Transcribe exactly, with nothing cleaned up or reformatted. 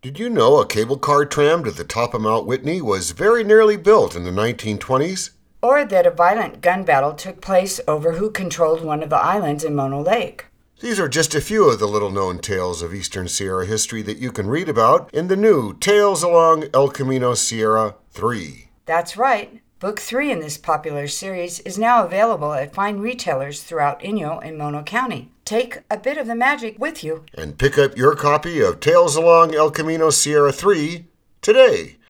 Did you know a cable car tram to the top of Mount Whitney was very nearly built in the nineteen twenties? Or that a violent gun battle took place over who controlled one of the islands in Mono Lake. These are just a few of the little-known tales of Eastern Sierra history that you can read about in the new Tales Along El Camino Sierra three. That's right. Book three in this popular series is now available at fine retailers throughout Inyo and Mono County. Take a bit of the magic with you. And pick up your copy of Tales Along El Camino Sierra three today.